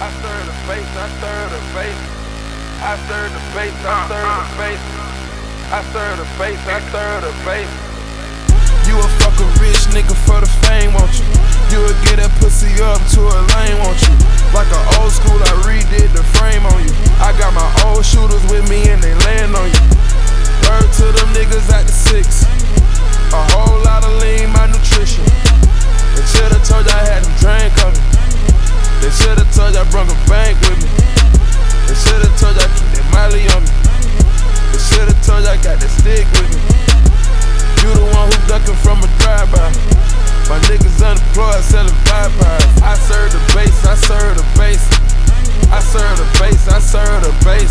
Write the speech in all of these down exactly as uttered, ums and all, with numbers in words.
I serve the bass, I serve the bass. I serve the bass, I serve the bass. I serve the bass, I serve the bass. You a fucking rich nigga for the fame, won't you? You would get that pussy up to a lane, won't you? Like an old school, I redid the frame on you. I got my old shooters with me and they land on you. Word to them niggas at the six. A whole lot of lean, my nutrition. They should've told you I had them drink on me. They should've told you I brung a bank with me. They should've told you I keep that Miley on me. They should've told you I got that stick with me. You the one who ducking from a drive-by. My niggas unemployed selling Popeyes. I serve the bass, I serve the bass. I serve the bass, I serve the bass.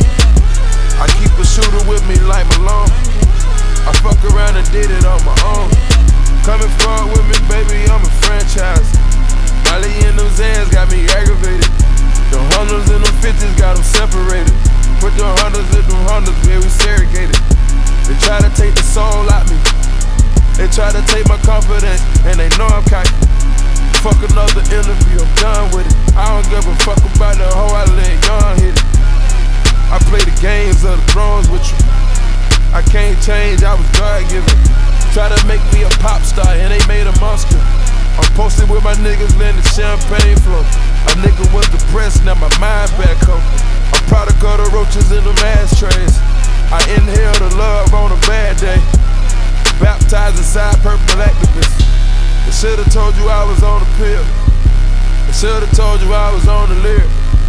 I keep a shooter with me like Malone. I fuck around and did it on my own. Coming forward with me, baby, I'm a franchise. Molly in them Zans got me aggravated. The hundreds and them fifties got them separated. Put the hundreds in them hundreds, man, we segregated. They try to take the soul out me. They try to take my confidence, and they know I'm cocky. Fuck another interview, I'm done with it. I don't give a fuck about the hoe, I let young hit it. I play the games of the thrones with you. I can't change, I was God-given. Try to make me a pop star, and they made a monster. I'm posted with my niggas, letting the champagne flow. A nigga was depressed, now my mind back home. I'm product of the roaches in them ashtrays. I inhale the love on a bad day. Baptized inside purple activists. They should've told you I was on the pill. They should've told you I was on the lyric.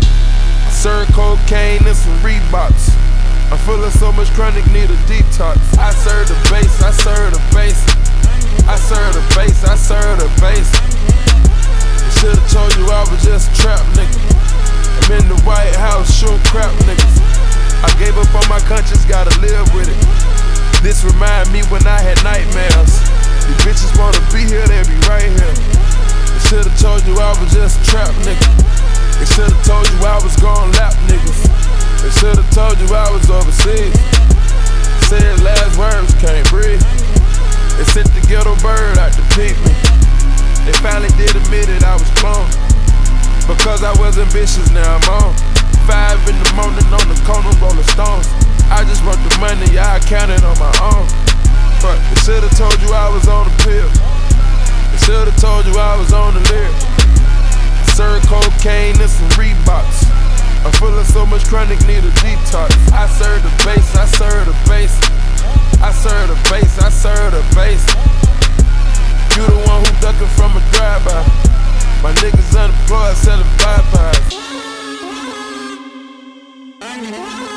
I serve cocaine and some Reeboks. I'm feeling so much chronic, need a detox. I serve the bass, I serve the bass. I serve the bass, I serve the bass. They should've told you I was just a trap nigga. I'm in the White House shooting crap niggas. I gave up on my conscience, gotta live with it. This remind me when I had nightmares. These bitches wanna be here, they be right here. They should've told you I was just a trap nigga. They should've told you I was gon' lap niggas. They should've told you I was overseas. Said last words, can't breathe. They sent the ghetto bird out to peep me. They finally did admit it, I was cloned. Because I was ambitious, now I'm on. Five in the morning on the corner, rolling stones. I just want the money, yeah, I count it on my own. But they should've told you I was on the pill. They should've told you I was on the lyric. I serve cocaine and some Reeboks. I'm feeling so much chronic, need a detox. I serve the bass, I serve the bass. I serve the bass, I serve the bass. You the one who ducking from a drive-by. My niggas unemployed selling Popeyes.